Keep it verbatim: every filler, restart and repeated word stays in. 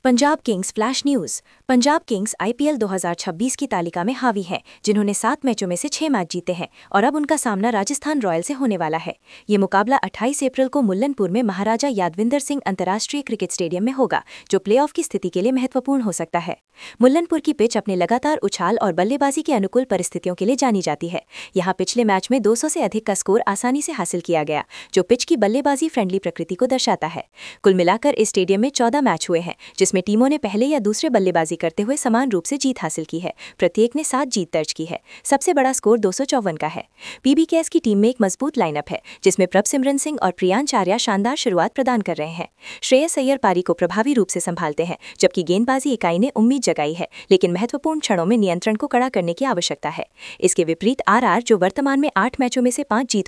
Punjab kings flash news. Punjab kings IPL दो हज़ार छब्बीस की तालिका में हावी हैं, जिन्होंने सात मैचों में से छह मैच जीते हैं और अब उनका सामना राजस्थान रॉयल से होने वाला है। ये मुकाबला अट्ठाईस अप्रैल को मुल्लनपुर में महाराजा यादविंदर सिंह अंतर्राष्ट्रीय क्रिकेट स्टेडियम में होगा, जो प्लेऑफ की स्थिति के लिए महत्वपूर्ण हो सकता है। मुल्लनपुर की पिच अपने लगातार उछाल और बल्लेबाजी के अनुकूल परिस्थितियों के लिए जानी जाती है। यहाँ पिछले मैच में दो सौ से अधिक का स्कोर आसानी से हासिल किया गया, जो पिच की बल्लेबाजी फ्रेंडली प्रकृति को दर्शाता है। कुल मिलाकर इस स्टेडियम में चौदह मैच हुए हैं, जिसमें टीमों ने पहले या दूसरे बल्लेबाजी करते हुए समान रूप से जीत हासिल की है। प्रत्येक ने सात जीत दर्ज की है। सबसे बड़ा स्कोर दो सौ चौवन का है। पीबीकेएस की टीम में एक मजबूत लाइनअप है, जिसमें प्रभसिमरन सिंह और प्रियांश आर्या शानदार शुरुआत प्रदान कर रहे हैं। श्रेयस अय्यर पारी को प्रभावी रूप से संभालते हैं, जबकि गेंदबाजी इकाई ने उम्मीद जगाई है, लेकिन महत्वपूर्ण क्षणों में नियंत्रण को कड़ा करने की आवश्यकता है। इसके विपरीत आरआर, जो वर्तमान में आठ मैचों में से पांच जीत